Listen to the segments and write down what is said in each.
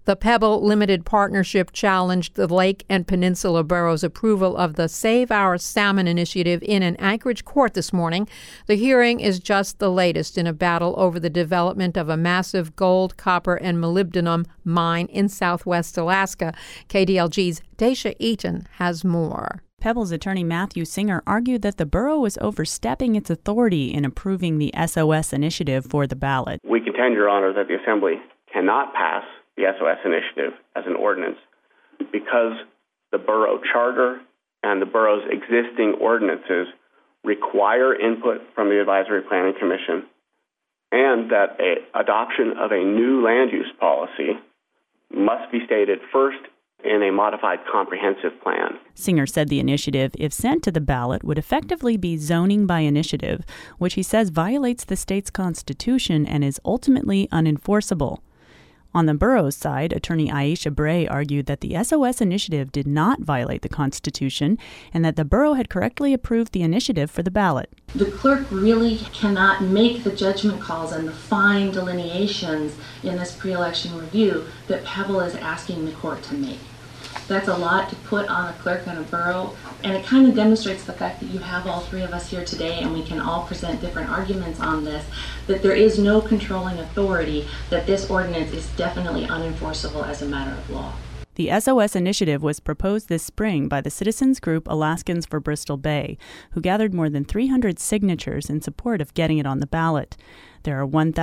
The Pebble Limited Partnership challenged the Lake and Peninsula Borough's approval of the Save Our Salmon initiative in an Anchorage court this morning. The hearing is just the latest in a battle over the development of a massive gold, copper, and molybdenum mine in southwest Alaska. KDLG's Daisha Eaton has more. Pebble's attorney Matthew Singer argued that the borough was overstepping its authority in approving the SOS initiative for the ballot. We contend, Your Honor, that the Assembly cannot pass the SOS initiative as an ordinance because the borough charter and the borough's existing ordinances require input from the Advisory Planning Commission, and that adoption of a new land use policy must be stated first in a modified comprehensive plan. Singer said the initiative, if sent to the ballot, would effectively be zoning by initiative, which he says violates the state's constitution and is ultimately unenforceable. On the borough's side, attorney Aisha Bray argued that the SOS initiative did not violate the Constitution and that the borough had correctly approved the initiative for the ballot. The clerk really cannot make the judgment calls and the fine delineations in this pre-election review that Pebble is asking the court to make. That's a lot to put on a clerk and a borough, and it kind of demonstrates the fact that you have all three of us here today and we can all present different arguments on this, that there is no controlling authority, that this ordinance is definitely unenforceable as a matter of law. The SOS initiative was proposed this spring by the citizens group Alaskans for Bristol Bay, who gathered more than 300 signatures in support of getting it on the ballot. There are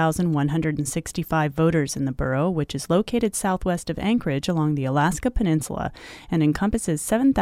1,165 voters in the borough, which is located southwest of Anchorage along the Alaska Peninsula and encompasses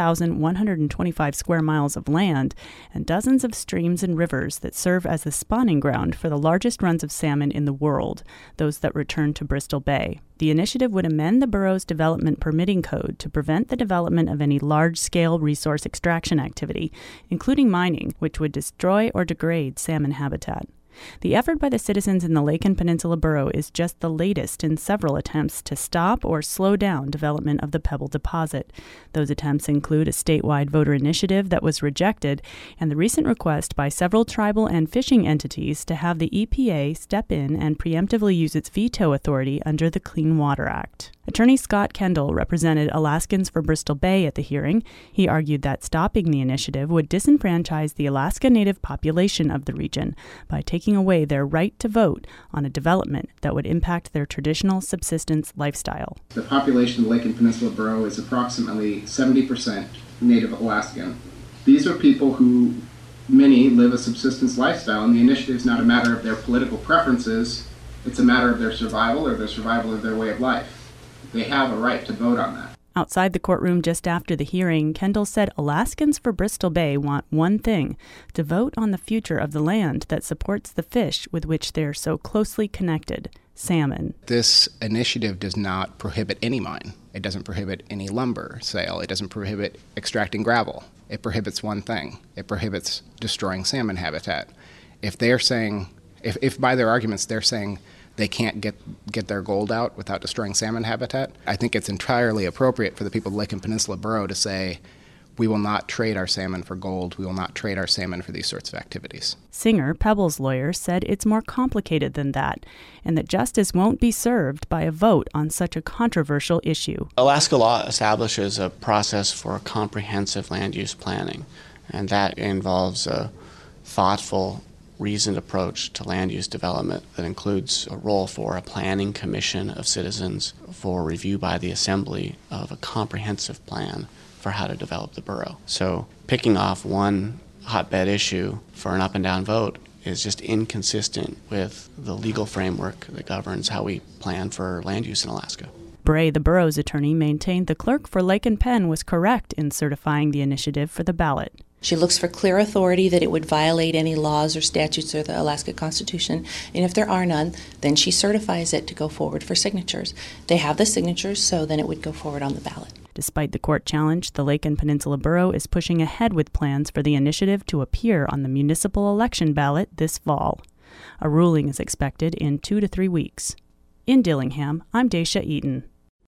7,125 square miles of land and dozens of streams and rivers that serve as the spawning ground for the largest runs of salmon in the world, those that return to Bristol Bay. The initiative would amend the borough's development permitting code to prevent the development of any large-scale resource extraction activity, including mining, which would destroy or degrade salmon habitat. The effort by the citizens in the Lake and Peninsula Borough is just the latest in several attempts to stop or slow down development of the Pebble deposit. Those attempts include a statewide voter initiative that was rejected and the recent request by several tribal and fishing entities to have the EPA step in and preemptively use its veto authority under the Clean Water Act. Attorney Scott Kendall represented Alaskans for Bristol Bay at the hearing. He argued that stopping the initiative would disenfranchise the Alaska Native population of the region by taking away their right to vote on a development that would impact their traditional subsistence lifestyle. The population of the Lake and Peninsula Borough is approximately 70% Native Alaskan. These are people who, many, live a subsistence lifestyle, and the initiative is not a matter of their political preferences, it's a matter of their survival or the survival of their way of life. They have a right to vote on that. Outside the courtroom just after the hearing, Kendall said Alaskans for Bristol Bay want one thing: to vote on the future of the land that supports the fish with which they're so closely connected, salmon. This initiative does not prohibit any mine. It doesn't prohibit any lumber sale. It doesn't prohibit extracting gravel. It prohibits one thing. It prohibits destroying salmon habitat. If they're saying, if by their arguments they're saying they can't get their gold out without destroying salmon habitat, I think it's entirely appropriate for the people of the Lake and Peninsula Borough to say, we will not trade our salmon for gold. We will not trade our salmon for these sorts of activities. Singer, Pebble's lawyer, said it's more complicated than that, and that justice won't be served by a vote on such a controversial issue. Alaska law establishes a process for comprehensive land use planning, and that involves a thoughtful, reasoned approach to land use development that includes a role for a planning commission of citizens for review by the Assembly of a comprehensive plan for how to develop the borough. So picking off one hotbed issue for an up and down vote is just inconsistent with the legal framework that governs how we plan for land use in Alaska. Bray, the borough's attorney, maintained the clerk for Lake and Penn was correct in certifying the initiative for the ballot. She looks for clear authority that it would violate any laws or statutes or the Alaska Constitution, and if there are none, then she certifies it to go forward for signatures. They have the signatures, so then it would go forward on the ballot. Despite the court challenge, the Lake and Peninsula Borough is pushing ahead with plans for the initiative to appear on the municipal election ballot this fall. A ruling is expected in 2 to 3 weeks. In Dillingham, I'm Daisha Eaton.